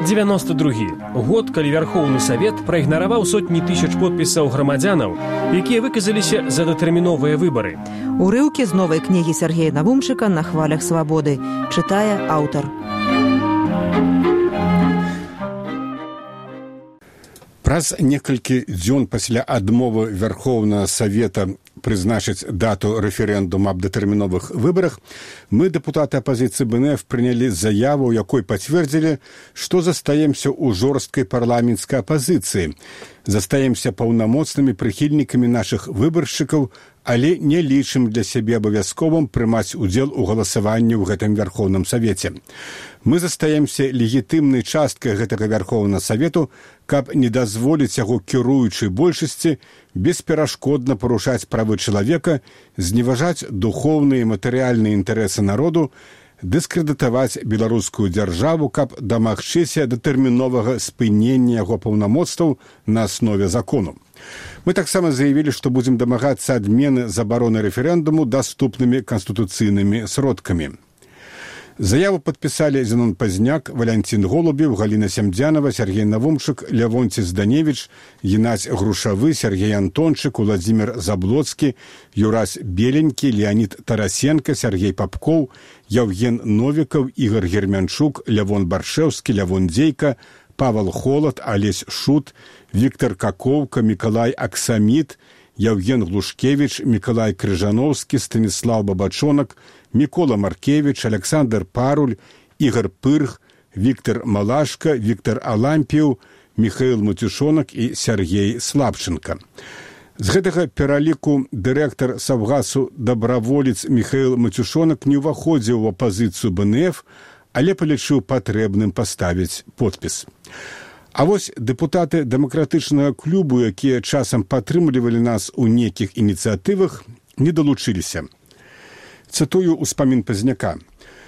92 год, калі Вярхоўны Савет праігнараваў сотні тысяч подпісаў грамадзянаў, якія выказаліся за датэрміновыя выбары. Урыўкі з новай кнігі Сергея Навумчыка «На хвалях свабоды» чытае аўтар. Праз некалькі дзён пасля адмовы Вярхоўнага Савета прызначыць дату рэферэндума аб датэрміновых выбарах, мы, дэпутаты апазіцыі БНФ, прынялі заяву, у якой пацвердзілі, што застаемся ў жорсткай парламенцкай апазіцыі, застаемся паўнамоцнымі прыхільнікамі нашых выбаршчыкаў, але не лічым для сябе абавязковым прымаць удзел у галасаванні ў гэтым Вярхоўным Савеце. Мы застаемся легітымнай часткай гэтага Вярхоўнага Савету, каб не дазволіць яго кіруючай большасці бесперашкодна парушаць правы чалавека, зневажаць духоўныя і матэрыяльныя інтарэсы народу, дыскрэдытаваць беларускую дзяржаву, каб дамагчыся датэрміновага спынення яго паўнамоцтваў на аснове закону. Мы таксама заявілі, што будзем дамагацца адмены забароны рэферэндуму даступнымі канстытуцыйнымі сродкамі. Заяву падпісалі Зенон Пазняк, Валянцін Голубев, Галіна Сямдзянова, Сергей Навумчык, Лявонці Зданевіч, Геннадзь Грушавы, Сергей Антончык, Уладзімір Заблоцкі, Юрась Беленькі, Леонід Тарасенко, Сергей Папкоў, Яўген Новікаў, Ігор Гермянчук, Лявон Баршэўскі, Лявон Дзейка, Павел Холод, Алесь Шут, Віктор Какоўка, Мікалай Аксаміт, Яўген Глушкевіч, Мікалай Крыжановскі, Станіслав Бабачонак, Мікола Маркевіч, Александр Паруль, Ігор Пырх, Віктор Малашка, Віктор Алампіў, Міхаіл Матюшонак і Сергей Слабченко. З гэтага пераліку дырэктар Саўгасу «Дабраволец» Міхаіл Матюшонак не ўваходзіў у апазіцыю БНФ, але палічыў патрэбным паставіць подпіс. А вось дэпутаты дэмакратычнага клубу, якія часам падтрымлівалі нас у нейкіх ініцыятывах, не далучыліся. Цытую ўспамін Пазняка.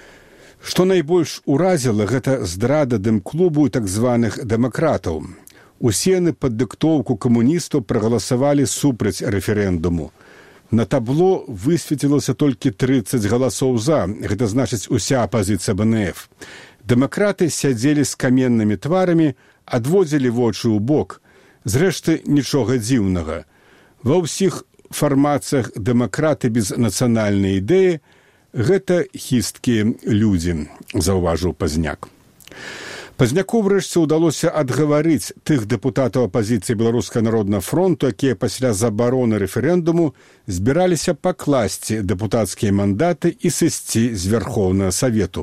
Што найбольш уразіла, гэта здрада дэм-клубу і так званых дэмакратаў. Усе яны пад дыктоўку камуністаў прагаласавалі супраць рэферэндуму. На табло высветлілася толькі 30 галасоў за, гэта значыць уся апазіцыя БНФ. Дэмакраты сядзелі з каменнымі тварамі, адводзілі вочы ў бок. Зрэшты, нічога дзіўнага. Ва ўсіх фармацыях дэмакраты без нацыянальнай ідэі – гэта хісткія людзі, заўважыў Пазняк. Пазняку ўрэшце ўдалося адгаварыць тых дэпутатаў апазіцыі Беларускага народнага фронту, якія пасля забароны рэферэндуму збіраліся пакласці дэпутацкія мандаты і сысці з Вярхоўнага Савету.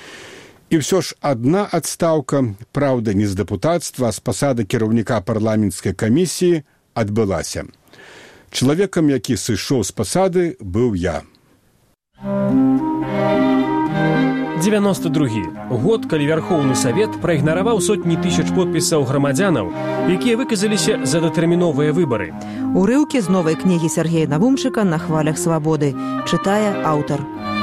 І ўсё ж адна адстаўка, праўда, не з дэпутацтва, а з пасады кіраўніка парламенцкай камісіі адбылася. Чалавекам, які сышоў з пасады, быў я. 92 год, калі Вярхоўны Савет праігнараваў сотні тысяч подпісаў грамадзянаў, якія выказаліся за датэрміновыя выбары. Урыўкі з новай кнігі Сергея Навумчыка «На хвалях свабоды» чытае аўтар.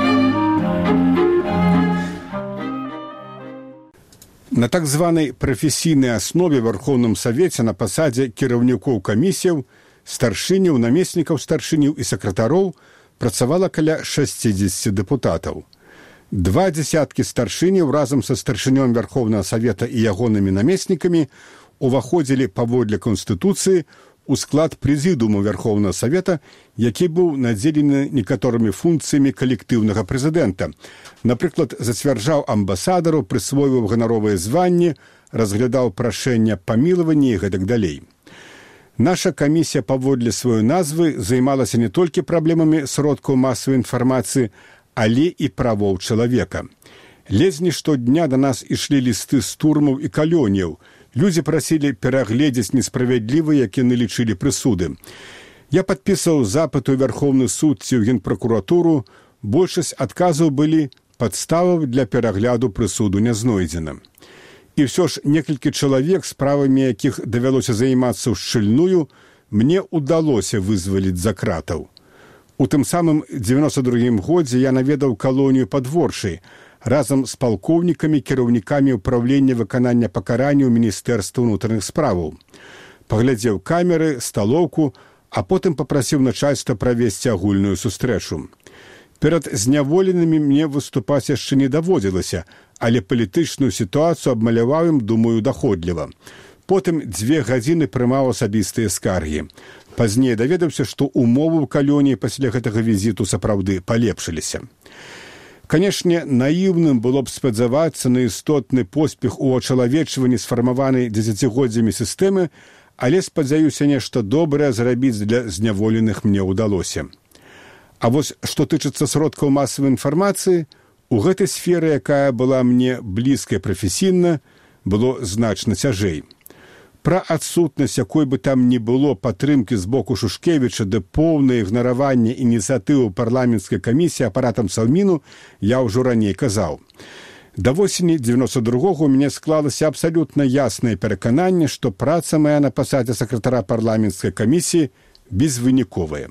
На так званай прафесійнай аснове ў Вярхоўным Савеце на пасадзе кіраўнікоў камісіяў, старшыняў, намеснікаў старшыняў і сакратароў працавала каля 60 дэпутатаў. 2 дзясяткі старшыняў разам са старшынём Вярхоўнага Савета і ягонымі намеснікамі уваходзілі паводле Канстытуцыі у склад прэзідыуму Вярхоўнага Савета, які быў надзелены некаторымі функцыямі калектыўнага прэзідэнта. Напрыклад, зацвярджаў амбасадару, прысвойваў ганаровыя званні, разглядаў прашэння памілавання і гэтак далей. Наша камісія паводле сваёй назвы займалася не толькі праблемамі сродкаў масавай інфармацыі, але і правоў чалавека. Ледзь не штодня да нас ішлі лісты з турмаў і калёняў. Людзі прасілі перагледзець несправядлівыя, як яны лічылі прысуды. Я падпісаў запыт у Вярхоўны суд ці ў Генпракуратуру. Большасць адказаў былі падставаў для перагляду прысуду не знойдзена. І ўсё ж некалькі чалавек, справамі якіх давялося займацца ўшчыльную, мне ўдалося вызваліць за кратаў. У тым самым 92-м годзе я наведаў калонію Падворшай разам з палкоўнікамі, кіраўнікамі ўправлення выканання пакарання ў Міністэрства ўнутраных справаў. Паглядзеў камеры, сталоўку, а потым папрасіў начальства правесці агульную сустрэчу. Перад зняволенымі мне выступаць яшчэ не даводзілася, але палітычную сітуацыю абмаляваў ім, думаю, даходліва. Потым 2 гадзіны прымаў асабістыя скаргі. Пазней даведаўся, што умовы ў калоніі пасля гэтага візіту сапраўды палепшыліся. Канешне, наіўным было б спадзявацца на істотны поспех у ачалавечванні сфармаванай дзесяцігоддзямі сістэмы, але, спадзяюся, нешта добрае зрабіць для зняволеных мне ўдалося. А вось, што тычыцца сродкаў масавай інфармацыі, у гэтай сферы, якая была мне блізкая прафесійна, было значна цяжэй. Пра адсутнасць якой бы там ні было падтрымкі з боку Шушкевіча ды поўнае ігнараванне ініцыятывы парламенцкай камісіі апаратам Саўміну я ўжо раней казаў. Да восені 92-го у мяне склалася абсалютна яснае перакананне, што праца мая на пасадзе сакратара парламенцкай камісіі безвыніковая.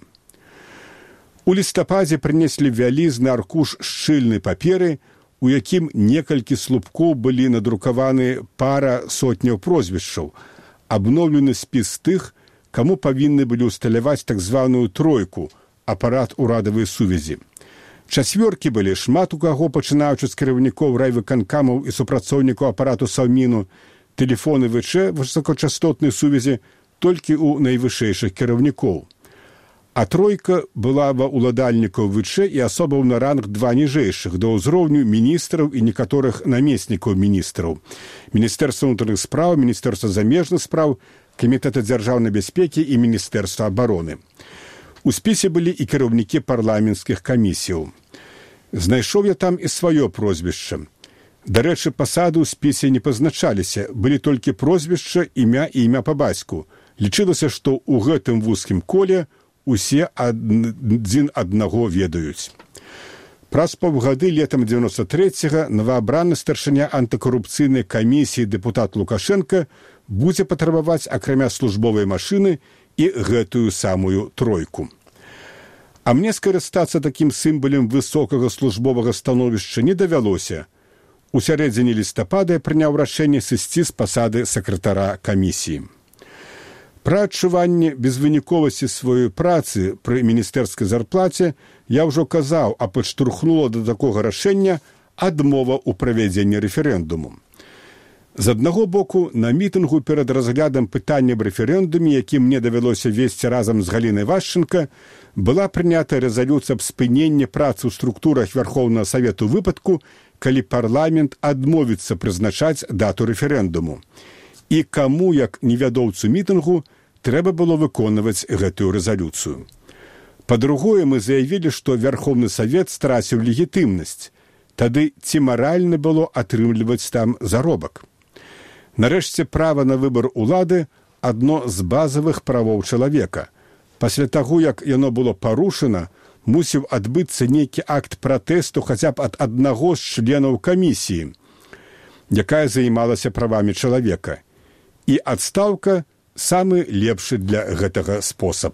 У лістападзе прынеслі вялізны аркуш шчыльнай паперы, у якім некалькі слупкоў былі надрукаваны пара сотняў прозвішчаў, абноўлены спіс тых, каму павінны былі ўсталяваць так званую тройку, апарат урадавай сувязі. Чацвёркі былі шмат у каго, пачынаючы з кіраўнікоў райвыканкамаў і супрацоўнікаў апарату Саўміну, тэлефоны ВЧ высокачастотнай сувязі толькі ў найвышэйшых кіраўнікоў. А тройка была ва ўладальнікаў ВЧ і асобаў на ранг 2 ніжэйшых, да ўзроўню міністраў і некаторых намеснікаў міністраў. Міністэрства ўнутраных спраў, Міністэрства замежных спраў, Камітэта дзяржаўнай бяспекі і Міністэрства абароны. У спісе былі і кіраўнікі парламенцкіх камісіяў. Знайшоў я там і сваё прозвішча. Дарэчы, пасады ў спісе не пазначаліся, былі толькі прозвішча, імя і імя па бацьку. Лічылася, што ў гэтым вузкім коле усе адзін аднаго ведаюць. Праз паўгады летам 93-го новаабраны старшыня антыкарупцыйнай камісіі дэпутат Лукашенко будзе патрабаваць, акрамя службовай машыны, і гэтую самую тройку. А мне скарыстацца такім сімвалем высокага службовага становішча не давялося. У сярэдзіне лістапада я прыняў рашэнне сысці з пасады сакратара камісіі. Пра адчуванне безвыніковасці сваёй працы пры міністэрскай зарплаце я ўжо казаў, а падштурхнула да такога рашэння адмова ў правядзенні рэферэндуму. З аднаго боку, на мітынгу перад разглядам пытання аб рэферэндуме, які мне давялося весці разам з Галінай Вашченко, была прынята рэзалюцыя аб спыненні працы ў структурах Вярхоўнага Савету выпадку, калі парламент адмовіцца прызначаць дату рэферэндуму. І каму, як невядоўцу мітынгу, трэба было выконваць гэтую рэзалюцыю. Па-другое, мы заявілі, што Вярхоўны Савет страціў легітымнасць. Тады ці маральна было атрымліваць там заробак? Нарэшце, права на выбар улады – адно з базавых правоў чалавека. Пасля таго, як яно было парушана, мусіў адбыцца нейкі акт пратэсту хаця б ад аднаго з членаў камісіі, якая займалася правамі чалавека. І адстаўка – самы лепшы для гэтага спосаб.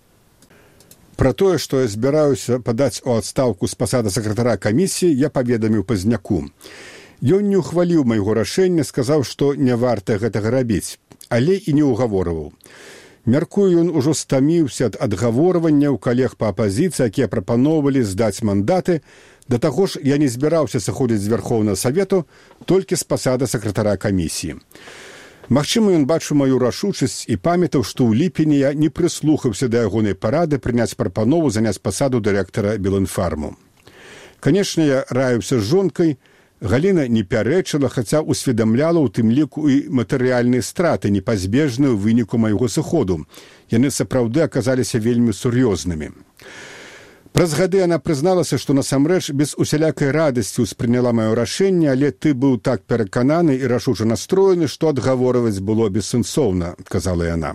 Пра тое, што я збіраюся падаць у адстаўку з пасады сакратара камісіі, я паведаміў Пазняку. Ён не ўхваліў майго рашэння, сказаў, што не варта гэтага рабіць, але і не ўгаворваў. Мяркую, ён ужо стаміўся ад адгаворванняў калег па апазіцыі, якія прапаноўвалі здаць мандаты. Да таго ж, я не збіраўся сыходзіць з Вярхоўнага Савету толькі з пасады сакратара камісіі. Магчыма, ён бачыў маю рашучасць і памятаў, што ў ліпені я не прыслухаўся да ягонай парады прыняць прапанову заняць пасаду дырэктара Белінфарму. Канешне, я раіўся з жонкай. Галіна не пярэчыла, хаця усведамляла ў тым ліку і матэрыяльныя страты, непазбежныя ў выніку майго сыходу. Яны сапраўды аказаліся вельмі сур'ёзнымі. Праз гады яна прызналася, што насамрэч без усялякай радасці ўспрыняла маё рашэнне, але ты быў так перакананы і рашуча настроены, што адгаворваць было бессэнсоўна, казала яна.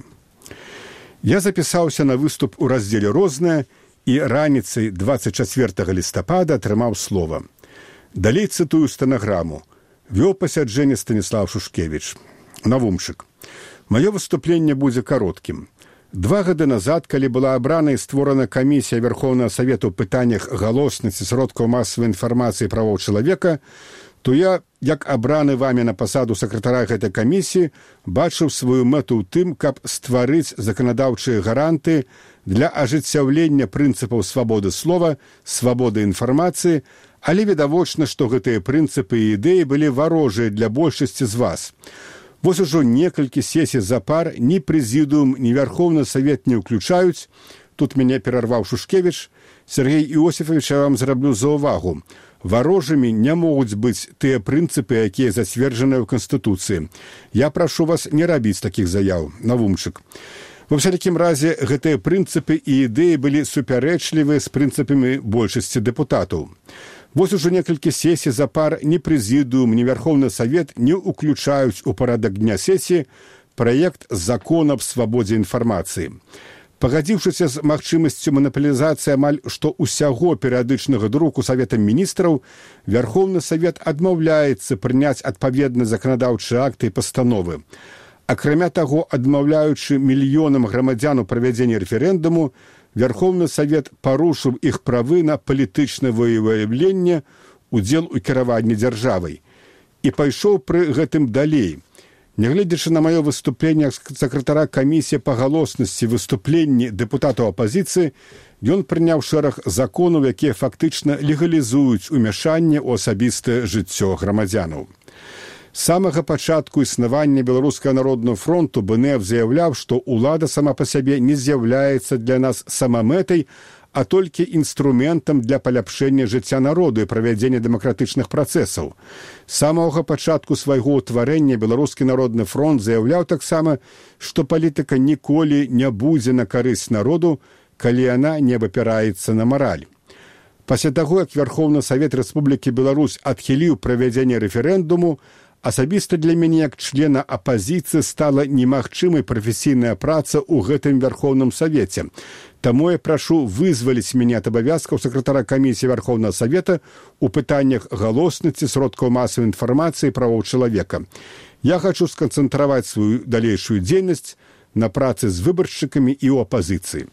Я запісаўся на выступ у раздзеле «Рознае» і раніцай 24 лістапада атрымаў слова. Далей цытую стэнаграму. Вёў пасяджэнне Станіслав Шушкевіч. Навумчык. Маё выступленне будзе кароткім. 2 гады назад, калі была абрана і створана камісія Вярхоўнага Савету ў пытаннях галоснасці сродкаў масавай інфармацыі правоў чалавека, то я, як абраны вамі на пасаду сакратара гэтай камісіі, бачыў сваю мэту ў тым, каб стварыць заканадаўчыя гаранты для ажыццяўлення прынцыпаў свабоды слова, свабоды інфармацыі, але відавочна, што гэтыя прынцыпы і ідэі былі варожыя для большасці з вас. Вось ужо некалькі сесій запар ні прэзідыум, ні Вярхоўны Савет не ўключаюць. Тут мяне перарваў Шушкевіч. Сергей Іосифович, я вам зраблю заўвагу. Варожымі не могуць быць тыя прынцыпы, якія зацверджаныя ў Канстытуцыі. Я прашу вас не рабіць такіх заяў, Навумчык. Во всякім разе, гэтыя прынцыпы і ідэі былі супярэчлівыя з прынцыпамі большасці дэпутатаў. Вось ужо некалькі сесій запар ні прэзідыум, ні Вярхоўны Савет не ўключаюць у парадак дня сесіі праект закона аб свабодзе інфармацыі. Пагадзіўшыся з магчымасцю манапалізацыі амаль што ўсяго перыядычнага друку Саветам міністраў, Вярхоўны Савет адмаўляецца прыняць адпаведны заканадаўчыя акты і пастановы. Акрамя таго, адмаўляючы мільёнам грамадзян у правядзенні рэферэндуму, Вярхоўны Савет парушыў іх правы на палітычнае выяўленне, удзел у кіраванні дзяржавай. І пайшоў пры гэтым далей. Нягледзячы на маё выступленне сакратара камісіі па галоснасці выступленні дэпутатаў апазіцыі, ён прыняў шэраг законаў, якія фактычна легалізуюць умяшанне ў асабістае жыццё грамадзянаў. З самага пачатку існавання Беларускага народнага фронту БНФ заяўляў, што ўлада сама па сябе не з'яўляецца для нас самамэтай, а толькі інструментам для паляпшэння жыцця народу і правядзення дэмакратычных працэсаў. З самага пачатку свайго ўтварэння Беларускі народны фронт заяўляў таксама, што палітыка ніколі не будзе на карысць народу, калі яна не абапіраецца на мараль. Пасля таго, як Вярхоўны Савет Рэспублікі Беларусь адхіліў правядзенне рэферэндуму, асабіста для мяне як члена апазіцыі стала немагчымай прафесійная праца ў гэтым Вярхоўным Савеце. Таму я прашу вызваліць мяне ад абавязкаў сакратара камісіі Вярхоўнага Савета ў пытаннях галоснасці, сродкаў масавай інфармацыі і правоў чалавека. Я хачу сканцэнтраваць сваю далейшую дзейнасць на працы з выбаршчыкамі і ў апазіцыі.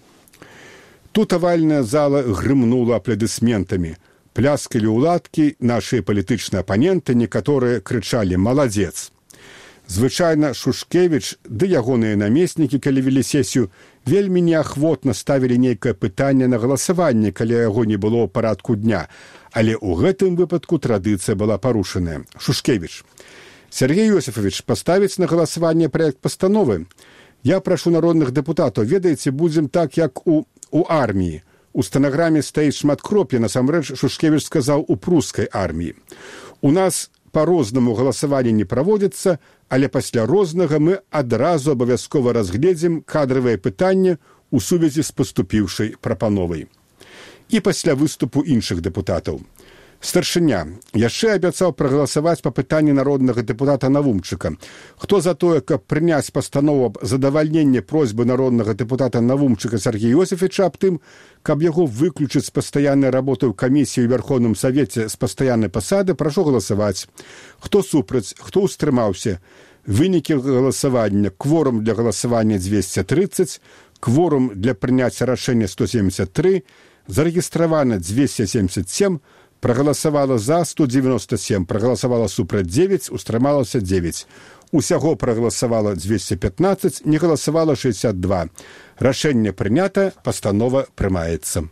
Тут авальная зала грымнула апладысментамі. Пляскалі ўладкі нашыя палітычныя апаненты, некаторыя крычалі «Маладзец». Звычайна Шушкевіч ды ягоныя намеснікі, калі вялі сесію, вельмі неахвотна ставілі нейкае пытанне на галасаванне, калі яго не было ў парадку дня. Але ў гэтым выпадку традыцыя была парушаная. Шушкевіч. Сергей Иосифович, паставіць на галасаванне праект пастановы. Я прашу народных дэпутатаў, ведаеце, будзем так, як у арміі. У стэнаграме стаіць шматкроп'я, насамрэч Шушкевіч сказаў у прускай арміі. У нас па-рознаму галасаванне не праводзіцца, але пасля рознага мы адразу абавязкова разгледзім кадравае пытанне ў сувязі з паступіўшай прапановай. І пасля выступу іншых дэпутатаў. Старшыня яшчэ абяцаў прагаласаваць па пытанні народнага дэпутата Навумчыка. Хто за тое, каб прыняць пастанову аб задавальненні просьбы народнага дэпутата Навумчыка Сергея Иосифовича аб тым, каб яго выключыць з пастаяннай работы ў камісіі ў Вярхоўным Савеце з пастаяннай пасады, прашу галасаваць. Хто супраць, хто ўстрымаўся? Вынікі галасавання. Кворум для галасавання 230, кворум для прыняцця рашэння 173, зарэгістравана 277, прагаласавала за 197, прагаласавала супраць 9, устрымалася 9. Усяго прагаласавала 215, не галасавала 62. Рашэнне прынята, пастанова прымаецца.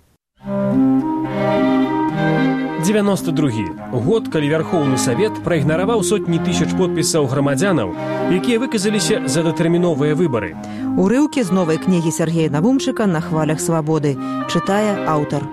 92 год, калі Вярхоўны Савет праігнараваў сотні тысяч подпісаў грамадзянаў, якія выказаліся за датэрміновыя выбары. Урыўкі з новай кнігі Сергея Навумчыка «На хвалях свабоды». Чытае аўтар.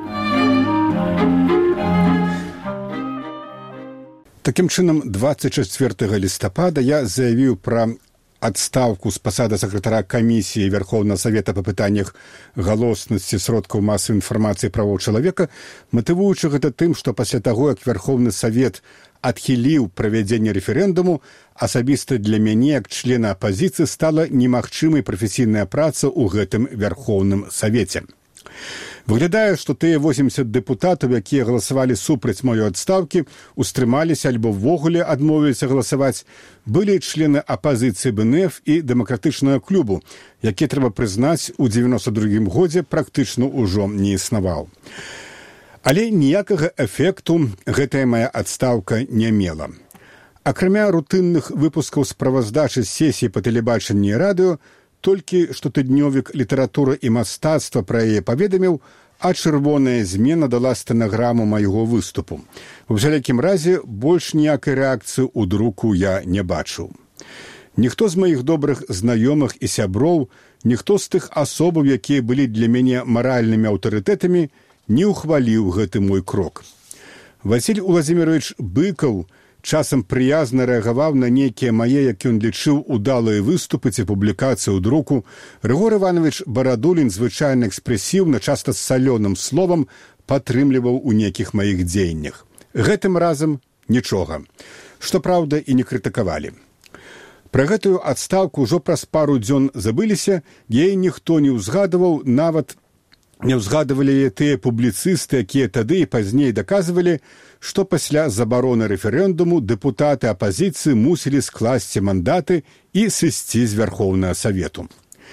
Такім чынам, 24 лістапада я заявіў пра адстаўку з пасады сакратара камісіі Вярхоўнага Савета па пытаннях галоснасці, сродкаў масавай інфармацыі і правоў чалавека, матывуючы гэта тым, што пасля таго, як Вярхоўны Савет адхіліў правядзенне рэферэндуму, асабіста для мяне, як члена апазіцыі, стала немагчымай прафесійная праца ў гэтым Вярхоўным Савеце. Выглядае, што тыя 80 дэпутатаў, якія галасавалі супраць маёй адстаўкі, устрымаліся альбо ўвогуле адмовіліся галасаваць, былі члены апазіцыі БНФ і дэмакратычнага клубу, які, трэба прызнаць, у 92 годзе практычна ўжо не існаваў. Але ніякага эфекту гэтая мая адстаўка не мела. Акрамя рутынных выпускаў справаздачы сесій па тэлебачанні і радыё, толькі штотыднёвік «Літаратура і мастацтва» пра яе паведаміў, а чырвоная змена дала стэнаграму майго выступу. У всялякім разе, больш ніякай рэакцыі ў друку я не бачыў. Ніхто з маіх добрых знаёмых і сяброў, ніхто з тых асобаў, якія былі для мяне маральнымі аўтарытэтамі, не ўхваліў гэты мой крок. Васіль Уладзімірович Быкаў часам прыязна рэагаваў на нейкія мае, як ён лічыў, удалыя выступы ці публікацыі ў друку. Рыгор Іванович Барадулін звычайна экспрэсіўна, часта з салёным словам, падтрымліваў у нейкіх маіх дзеяннях. Гэтым разам нічога. Што праўда, і не крытыкавалі. Пра гэтую адстаўку ўжо праз пару дзён забыліся, яе ніхто не ўзгадываў, нават не ўзгадывалі яе тыя публіцысты, якія тады і пазней даказвалі, што пасля забароны рэферэндуму дэпутаты апазіцыі мусілі скласці мандаты і сысці з Вярхоўнага Савету.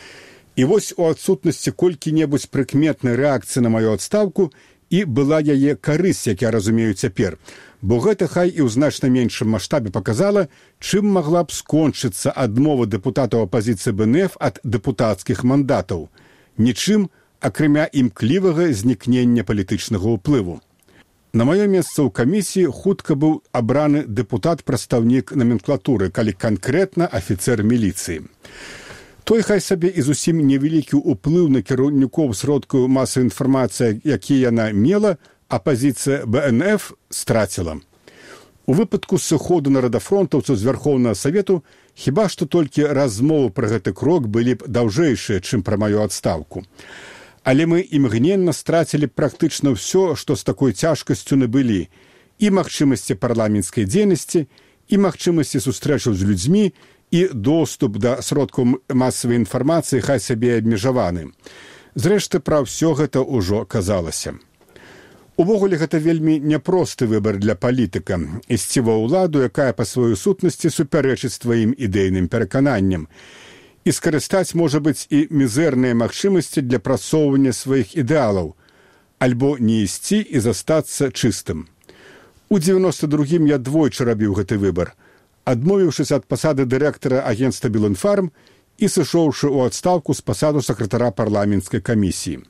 І вось у адсутнасці колькі-небудзь прыкметнай рэакцыі на маю адстаўку і была яе карысць, як я разумею цяпер, бо гэта хай і ў значна меншым маштабе паказала, чым магла б скончыцца адмова дэпутатаў апазіцыі БНФ ад дэпутацкіх мандатаў. Нічым, акрамя імклівага знікнення палітычнага ўплыву. На маё месца ў камісіі хутка быў абраны дэпутат-прадстаўнік наменклатуры, калі канкрэтна афіцэр міліцыі. Той хай сабе і зусім невялікі ўплыў на кіраўнікоў сродкаў масавай інфармацыі, які яна мела, апазіцыя БНФ страціла. У выпадку сыходу нарадафронтаўцаў з Вярхоўнага Савету хіба што толькі размовы пра гэты крок былі б даўжэйшыя, чым пра маю адстаўку. Але мы імгненна страцілі практычна ўсё, што з такой цяжкасцю набылі, і магчымасці парламенцкай дзейнасці, і магчымасці сустрэчаў з людзьмі, і доступ да сродкаў масавай інфармацыі хай сабе абмежаваны. Зрэшты, пра ўсё гэта ўжо казалася. Увогуле, гэта вельмі няпросты выбар для палітыка – ісці ва ўладу, якая па сваёй сутнасці супярэчыць тваім ідэйным перакананням. І скарыстаць, можа быць, і мізэрныя магчымасці для прасоўвання сваіх ідэалаў, альбо не ісці і застацца чыстым. У 92-м я двойчы рабіў гэты выбар, адмовіўшыся ад пасады дырэктара агенцтва «Белінфарм» і сышоўшы ў адстаўку з пасаду сакратара парламенцкай камісіі.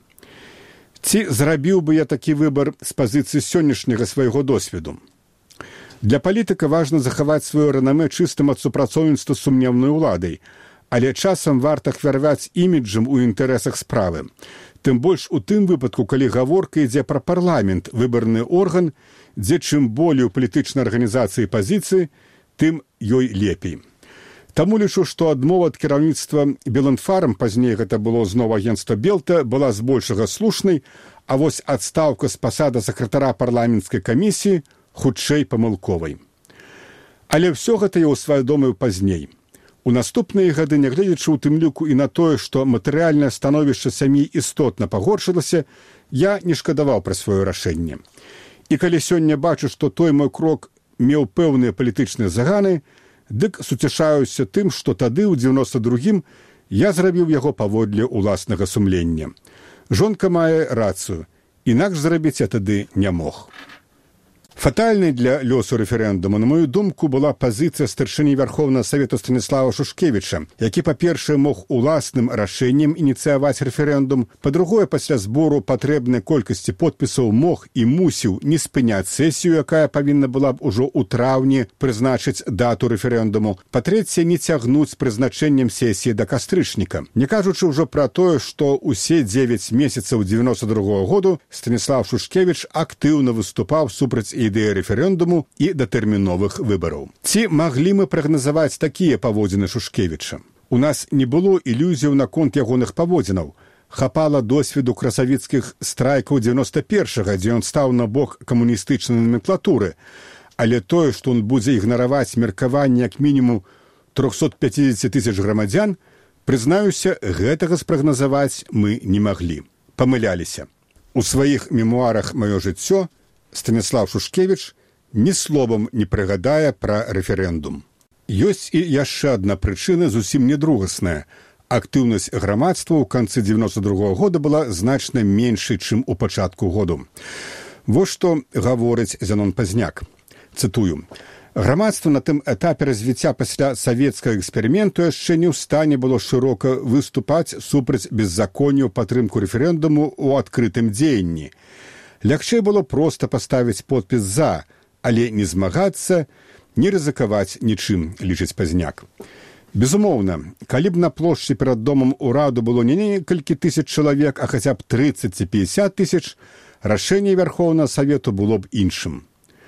Ці зрабіў бы я такі выбар з пазіцыі сённяшняга свайго досведу? Для палітыка важна захаваць сваё рэнамэ чыстым ад супрацоўніцтва з сумнеўнай уладай, але часам варта хвярваць іміджам у інтарэсах справы. Тым больш у тым выпадку, калі гаворка ідзе пра парламент, выбарны орган, дзе чым болей у палітычнай арганізацыі пазіцыі, тым ёй лепей. Таму лічу, што адмова ад кіраўніцтва «Белінфарм», пазней гэта было зноў агенцтва «Белта», была збольшага слушнай, а вось адстаўка з пасада сакратара парламенцкай камісіі хутчэй памылковай. Але ўсё гэта я ўсвядоміў пазней. У наступныя гады, нягледзячы ў тым ліку і на тое, што матэрыяльнае становішча сям'і істотна пагоршылася, я не шкадаваў пра сваё рашэнне. І калі сёння бачу, што той мой крок меў пэўныя палітычныя заганы, дык суцяшаюся тым, што тады, ў 92-м, я зрабіў яго паводле ўласнага сумлення. Жонка мае рацыю, інакш зрабіць я тады не мог. Фатальнай для лёсу рэферэндуму, на мою думку, была пазіцыя старшыні Вярхоўнага Савету Станіслава Шушкевіча, які, па-першае, мог уласным рашэннем ініцыяваць рэферэндум, па-другое, пасля збору патрэбнай колькасці подпісаў мог і мусіў не спыняць сесію, якая павінна была б ужо ў траўні прызначыць дату рэферэндуму, па-трэцяе, не цягнуць з прызначэннем сесіі да кастрычніка. Не кажучы ўжо пра тое, што ўсе 9 месяцаў 92-го году Станіслав Шушкевіч актыўна выступаў супраць ідэі рэферэндуму і датэрміновых выбараў. Ці маглі мы прагназаваць такія паводзіны Шушкевіча? У нас не было ілюзіяў наконт ягоных паводзінаў. Хапала досведу красавіцкіх страйкаў 91-га, дзе ён стаў на бок камуністычнай наменклатуры. Але тое, што ён будзе ігнараваць меркаванне як мінімум 350 тысяч грамадзян, прызнаюся, гэтага спрагназаваць мы не маглі. Памыляліся. У сваіх мемуарах «Маё жыццё» Станіслав Шушкевіч ні словам не прыгадае пра рэферэндум. Ёсць і яшчэ адна прычына зусім не другасная. Актыўнасць грамадства ў канцы 92-го года была значна меншай, чым у пачатку году. Вось што гаворыць Зянон Пазняк. Цытую. Грамадства на тым этапе развіцця пасля савецкага эксперыменту яшчэ не ў стане было шырока выступаць супраць беззаконня ў падтрымку рэферэндуму ў адкрытым дзеянні. Лягчэй было проста паставіць подпіс «за», але не змагацца, не рызыкаваць нічым, лічыць Пазняк. Безумоўна, калі б на плошчы перад домам ураду было не некалькі тысяч чалавек, а хаця б 30 ці 50 тысяч, рашэнне Вярхоўнага Савету было б іншым.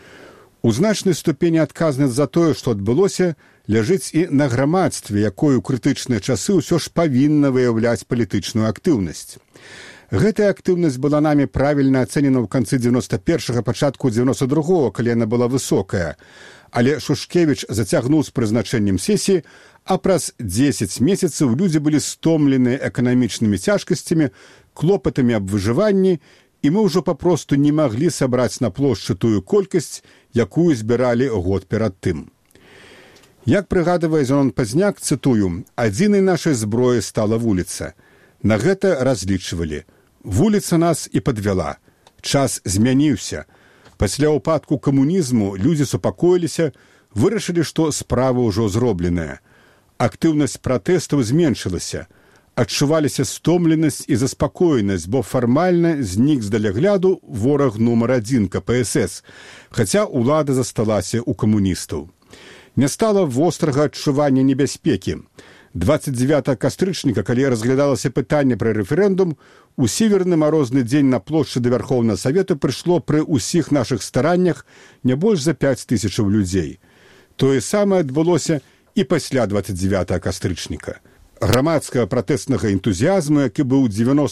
У значнай ступені адказнасць за тое, што адбылося, ляжыць і на грамадстве, якое ў крытычныя часы ўсё ж павінна выяўляць палітычную актыўнасць. Гэтая актыўнасць была намі правільна ацэнена ў канцы 91-га, пачатку 92-го, калі яна была высокая. Але Шушкевіч зацягнуў з прызначэннем сесіі, а праз 10 месяцаў людзі былі стомленыя эканамічнымі цяжкасцямі, клопатамі аб выжыванні, і мы ўжо папросту не маглі сабраць на плошчы тую колькасць, якую збіралі год перад тым. Як прыгадвае Зянон Пазняк, цытую, «Адзінай нашай зброі стала вуліца. На гэта разлічвалі. Вуліца нас і падвяла. Час змяніўся. Пасля ўпадку камунізму людзі супакоіліся, вырашылі, што справа ўжо зробленая. Актыўнасць пратэстаў зменшылася. Адчуваліся стомленасць і заспакоенасць, бо фармальна знік з далягляду вораг нумар 1 КПСС, хаця ўлада засталася ў камуністаў. Не стала вострага адчування небяспекі. 29 кастрычніка, калі разглядалася пытанне пра рэферэндум, у сіверны марозны дзень на плошчы да Вярхоўнага Савету прыйшло пры ўсіх нашых стараннях не больш за 5 тысячаў людзей. Тое самае адбылося і пасля 29 кастрычніка. Грамадскага пратэснага энтузіязму, які быў у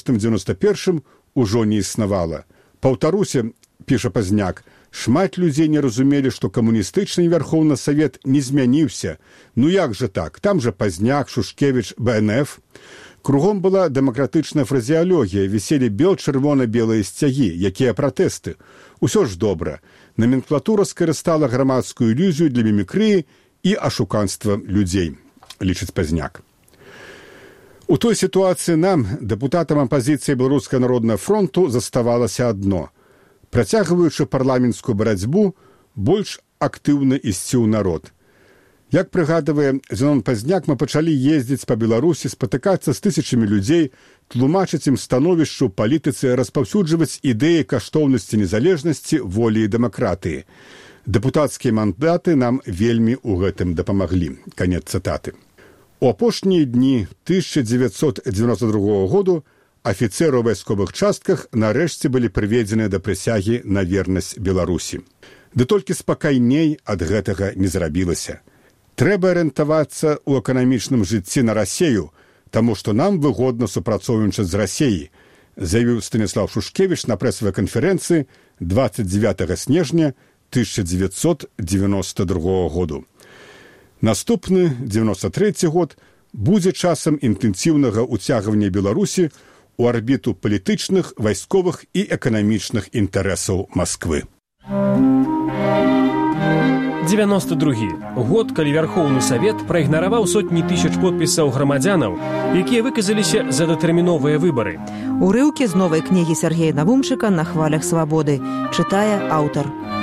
90-91, ужо не існавала. Паўтаруся, піша Пазняк, шмат людзей не разумелі, што камуністычны Вярхоўны Савет не змяніўся. Ну як жа так? Там жа Пазняк, Шушкевіч, БНФ. Кругом была дэмакратычная фразеалогія, віселі бел-чырвона-белыя сцягі, якія пратэсты. Усё ж добра. Наменклатура скарыстала грамадскую ілюзію для мімікрыі і ашуканства людзей, лічыць Пазняк. У той сітуацыі нам, дэпутатам апазіцыі Беларускага народнага фронту, заставалася адно. Працягваючы парламенцкую барацьбу, больш актыўна ісці ў народ. Як прыгадвае Зянон Пазняк, мы пачалі ездзіць па Беларусі, спатыкацца з тысячамі людзей, тлумачыць ім становішчу ў палітыцы, распаўсюджваць ідэі каштоўнасці незалежнасці, волі і дэмакратыі. Дэпутацкія мандаты нам вельмі ў гэтым дапамаглі. Канец цытаты. У апошнія дні 1992 году афіцэры ў вайсковых частках нарэшце былі прыведзеныя да прысягі на вернасць Беларусі. Ды толькі спакайней ад гэтага не зрабілася. Трэба арыентавацца ў эканамічным жыцці на Расею, таму што нам выгодна супрацоўнічаць з Расеяй, заявіў Станіслав Шушкевіч на прэсавай канферэнцыі 29 снежня 1992 году. Наступны, 93 год, будзе часам інтэнсіўнага ўцягвання Беларусі у арбіту палітычных, вайсковых і эканамічных інтарэсаў Масквы. 92 год, калі Вярхоўны Савет праігнараваў сотні тысяч подпісаў грамадзянаў, якія выказаліся за датэрміновыя выбары. Урыўкі з новай кнігі Сергея Навумчыка «На хвалях свабоды» чытае аўтар.